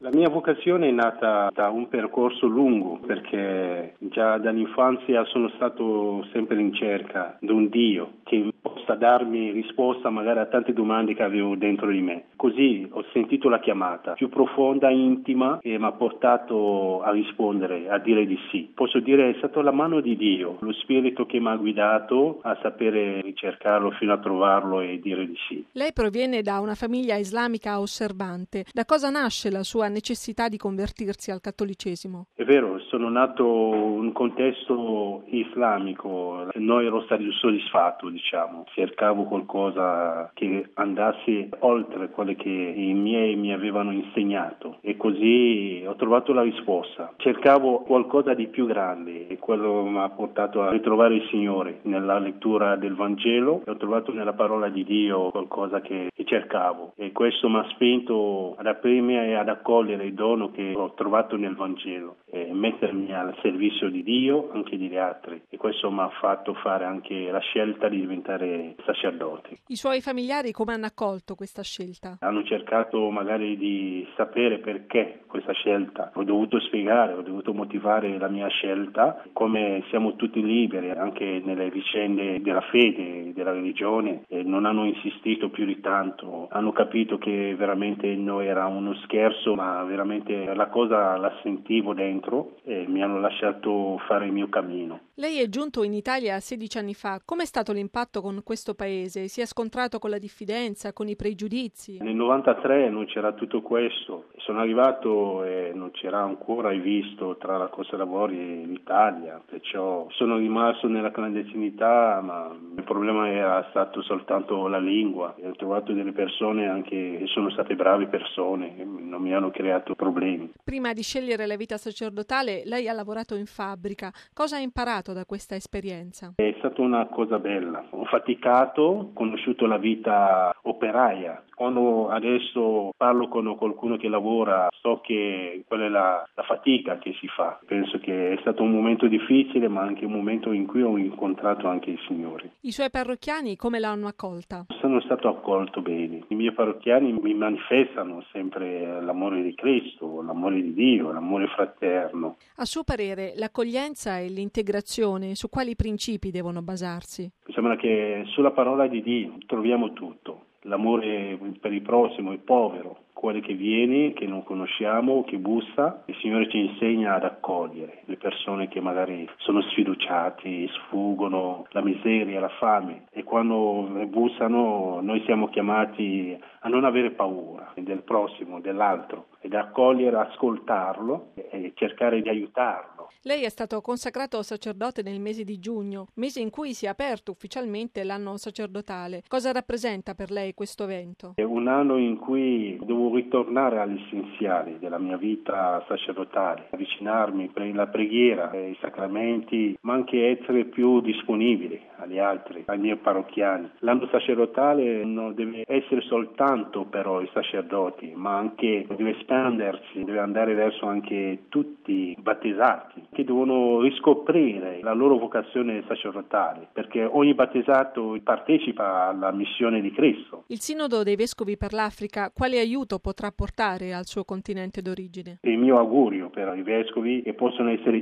La mia vocazione è nata da un percorso lungo, perché già dall'infanzia sono stato sempre in cerca di un Dio che possa darmi risposta magari a tante domande che avevo dentro di me. Così ho sentito la chiamata più profonda, intima, e mi ha portato a rispondere, a dire di sì. Posso dire è stata la mano di Dio, lo Spirito che mi ha guidato a sapere ricercarlo fino a trovarlo e dire di sì. Lei proviene da una famiglia islamica osservante. Da cosa nasce la sua necessità di convertirsi al cattolicesimo? È vero, sono nato in un contesto islamico, non ero stato soddisfatto, diciamo. Cercavo qualcosa che andasse oltre quello che i miei mi avevano insegnato e così ho trovato la risposta. Cercavo qualcosa di più grande e quello mi ha portato a ritrovare il Signore nella lettura del Vangelo e ho trovato nella parola di Dio qualcosa che cercavo e questo mi ha spinto ad aprirmi e ad accogliere il dono che ho trovato nel Vangelo e mettermi al servizio di Dio anche degli altri e questo mi ha fatto fare anche la scelta di diventare sacerdote. I suoi familiari come hanno accolto questa scelta? Hanno cercato magari di sapere perché questa scelta, ho dovuto spiegare, ho dovuto motivare la mia scelta, come siamo tutti liberi anche nelle vicende della fede, della religione e non hanno insistito più di tanto, hanno capito che veramente non era uno scherzo ma veramente la cosa la sentivo dentro e mi hanno lasciato fare il mio cammino. Lei è giunto in Italia 16 anni fa. Com'è stato l'impatto con questo paese? Si è scontrato con la diffidenza, con i pregiudizi? Nel 93 non c'era tutto questo. Sono arrivato e non c'era ancora visto tra la Corsa Lavori e l'Italia, perciò sono rimasto nella clandestinità, ma il problema era stato soltanto la lingua. E ho trovato delle persone anche che sono state brave persone, che non mi hanno creato problemi. Prima di scegliere la vita sacerdotale, lei ha lavorato in fabbrica. Cosa ha imparato da questa esperienza? È stata una cosa bella. Ho faticato, ho conosciuto la vita operaia. Quando adesso parlo con qualcuno che lavora, so che quella è la fatica che si fa. Penso che è stato un momento difficile, ma anche un momento in cui ho incontrato anche il Signore. I suoi parrocchiani come l'hanno accolta? Sono stato accolto bene. I miei parrocchiani mi manifestano sempre l'amore di Cristo, l'amore di Dio, l'amore fraterno. A suo parere, l'accoglienza e l'integrazione su quali principi devono basarsi? Mi sembra che sulla parola di Dio troviamo tutto. L'amore per il prossimo, il povero, quello che viene, che non conosciamo, che bussa. Il Signore ci insegna ad accogliere le persone che magari sono sfiduciati, sfuggono la miseria, la fame e quando bussano noi siamo chiamati a non avere paura del prossimo, dell'altro ed accogliere, ascoltarlo e cercare di aiutarlo. Lei è stato consacrato sacerdote nel mese di giugno, mese in cui si è aperto ufficialmente l'anno sacerdotale. Cosa rappresenta per lei questo evento? È un anno in cui devo ritornare agli essenziali della mia vita sacerdotale, avvicinarmi per la preghiera, ai sacramenti, ma anche essere più disponibile agli altri, ai miei parrocchiani. L'anno sacerdotale non deve essere soltanto però i sacerdoti, ma anche deve espandersi, deve andare verso anche tutti i battezzati, che devono riscoprire la loro vocazione sacerdotale, perché ogni battezzato partecipa alla missione di Cristo. Il Sinodo dei Vescovi per l'Africa quale aiuto potrà portare al suo continente d'origine? Il mio augurio per i vescovi è che possano essere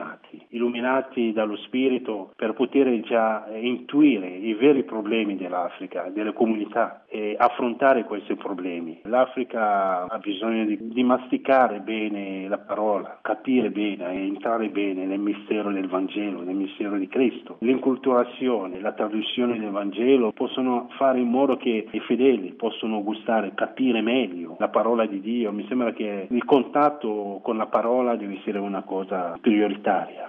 illuminati dallo Spirito per poter già intuire i veri problemi dell'Africa, delle comunità e affrontare questi problemi. L'Africa ha bisogno di masticare bene la parola, capire bene e entrare bene nel mistero del Vangelo, nel mistero di Cristo. L'inculturazione, la traduzione del Vangelo possono fare in modo che i fedeli possano gustare, capire meglio la parola di Dio. Mi sembra che il contatto con la parola deve essere una cosa prioritaria.